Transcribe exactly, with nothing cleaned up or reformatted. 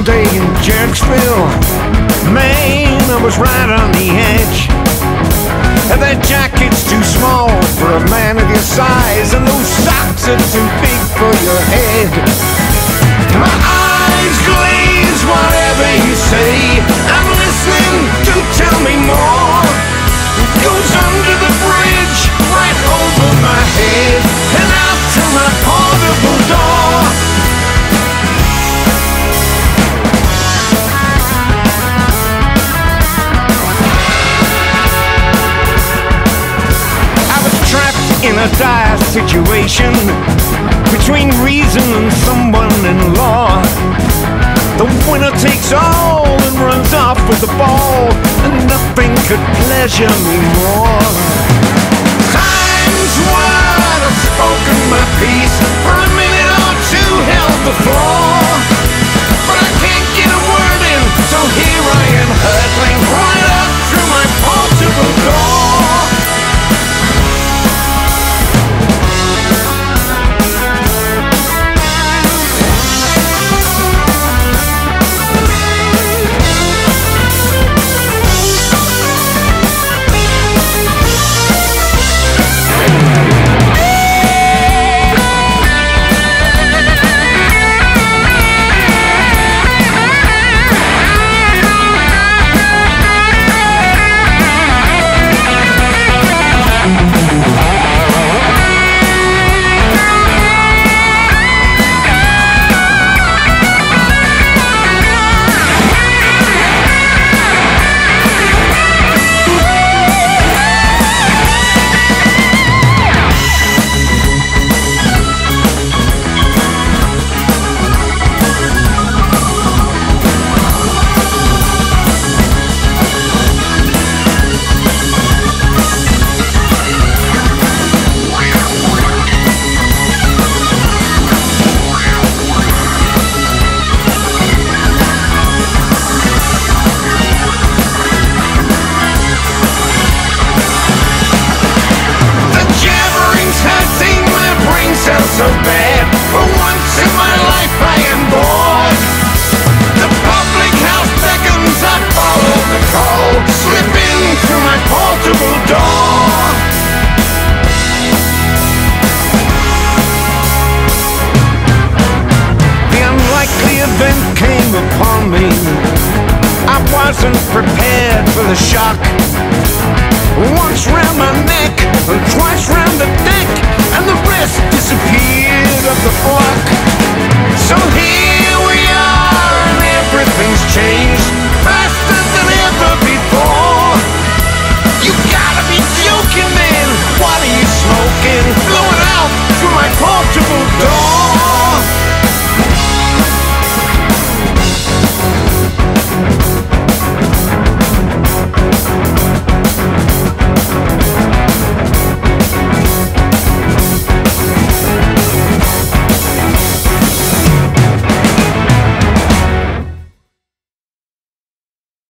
one day in Jerksville, man, I was right on the edge. And that jacket's too small for a man of your size, and those socks are too big for your head. My eyes glaze, whatever you say, I'm listening, do tell me more. It goes under the bridge, right over my head, and out to my portable door. In a dire situation between reason and someone in law. The winner takes all and runs off with the ball, and nothing could pleasure me more. Times wide I've spoken my piece, for a minute or two held the floor, but I can't get a word in, so here I am hurtling right up through my portable door. So bad, for once in my life I am bored. The public house beckons, I follow the call, slip in through my portable door. The unlikely event came upon me. I wasn't prepared for the shock. Once round my neck, and twice round the deck, and the rest disappeared up the block. So here we are, and everything's changed.